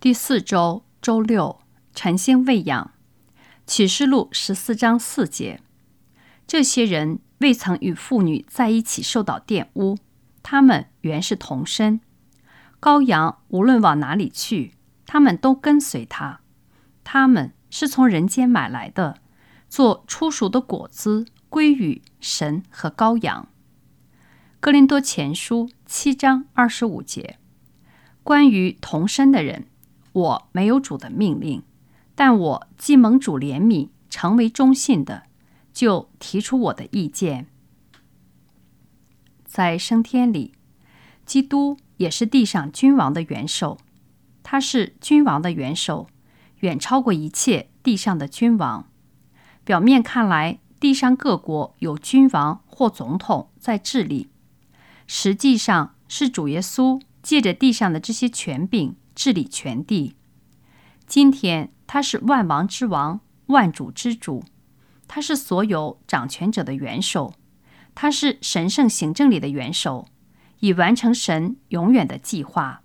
第4周周六，晨星喂养。启示录14章4节，这些人未曾与妇女在一起受到玷污，他们原是同身。羔羊无论往哪里去，他们都跟随他。他们是从人间买来的，做初熟的果子，归于神和羔羊。哥林多前书7章25节，关于同身的人，我没有主的命令，但我既蒙主怜悯，成为忠信的，就提出我的意见。在升天里，基督也是地上君王的元首，他是君王的元首，远超过一切地上的君王。表面看来，地上各国有君王或总统在治理，实际上是主耶稣借着地上的这些权柄治理全地。今天他是万王之王，万主之主，他是所有掌权者的元首，他是神圣行政里的元首，以完成神永远的计划。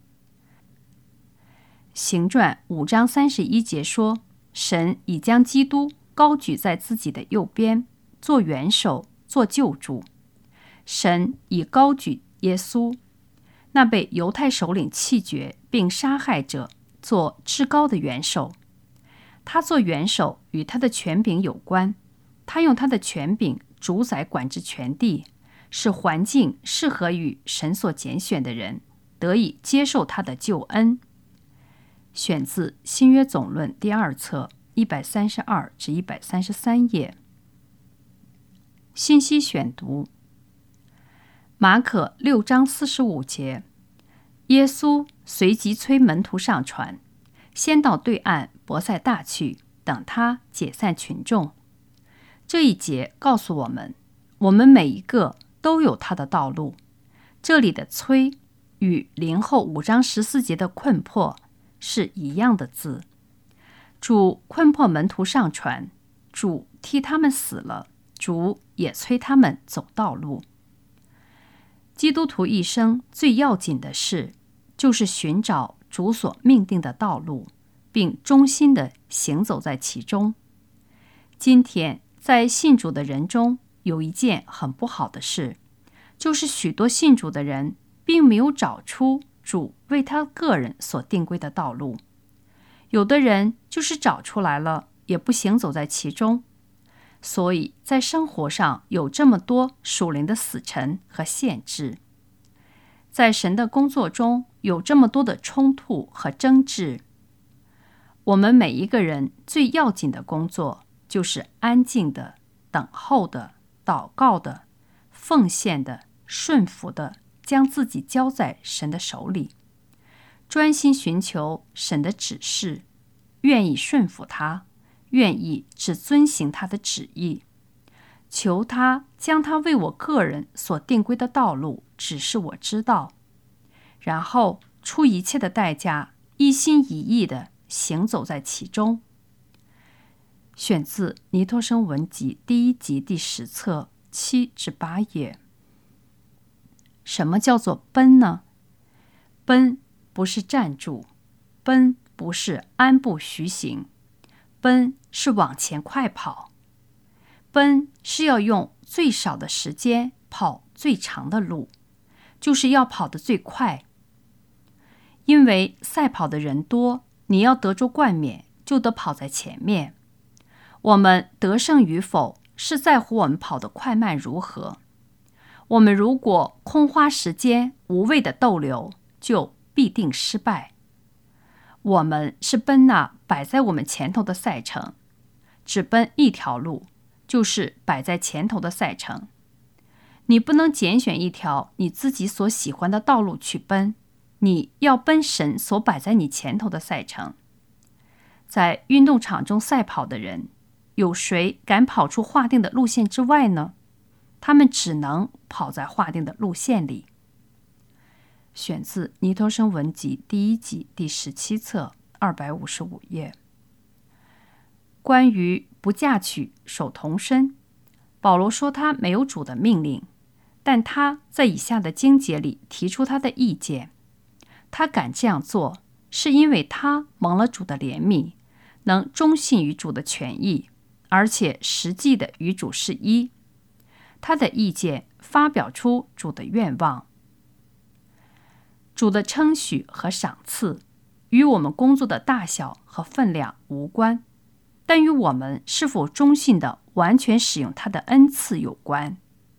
行传5章31节说，神已将基督高举在自己的右边，做元首，做救主。神已高举耶稣，那被犹太首领弃绝并杀害者，做至高的元首。他做元首与他的权柄有关，他用他的权柄主宰管制全地，使环境适合于神所拣选的人得以接受他的救恩。选自新约总论第2册132至133页。信息选读：马可6章45节，耶稣随即催门徒上船，先到对岸伯赛大去，等他解散群众。这一节告诉我们，我们每一个都有他的道路。这里的催与林后5章14节的困迫是一样的字。主困迫门徒上船，主替他们死了，主也催他们走道路。基督徒一生最要紧的事，就是寻找主所命定的道路，并忠心地行走在其中。今天在信主的人中，有一件很不好的事，就是许多信主的人并没有找出主为他个人所定规的道路。有的人就是找出来了，也不行走在其中。所以在生活上有这么多属灵的死沉和限制，在神的工作中有这么多的冲突和争执。我们每一个人最要紧的工作，就是安静的、等候的、祷告的、奉献的、顺服的，将自己交在神的手里，专心寻求神的指示，愿意顺服他，愿意只遵行他的旨意，求他将他为我个人所定规的道路指示我知道，然后出一切的代价，一心一意地行走在其中。选自尼托生文集第1集第10册7至8页。什么叫做奔呢？奔不是站住，奔不是安步徐行，奔是往前快跑，奔是要用最少的时间跑最长的路，就是要跑得最快。因为赛跑的人多，你要得着冠冕，就得跑在前面。我们得胜与否，是在乎我们跑得快慢如何。我们如果空花时间，无谓的逗留，就必定失败。我们是奔那摆在我们前头的赛程，只奔一条路，就是摆在前头的赛程。你不能拣选一条你自己所喜欢的道路去奔，你要奔神所摆在你前头的赛程。在运动场中赛跑的人，有谁敢跑出划定的路线之外呢？他们只能跑在划定的路线里。选自尼托生文集第1集第17册255页。关于不嫁娶守童身，保罗说他没有主的命令，但他在以下的经节里提出他的意见。他敢这样做， 是因为他蒙了主的怜悯，能忠信于主的权益，而且实际的与主是一。他的意见发表出主的愿望。主的称许和赏赐与我们工作的大小和分量无关，但与我们是否忠信地完全使用他的恩赐有关。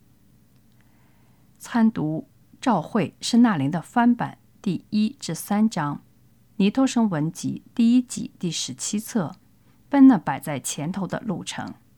参读照会申纳林的翻版第1至3章，尼托生文集第1集第17册，奔那摆在前头的路程。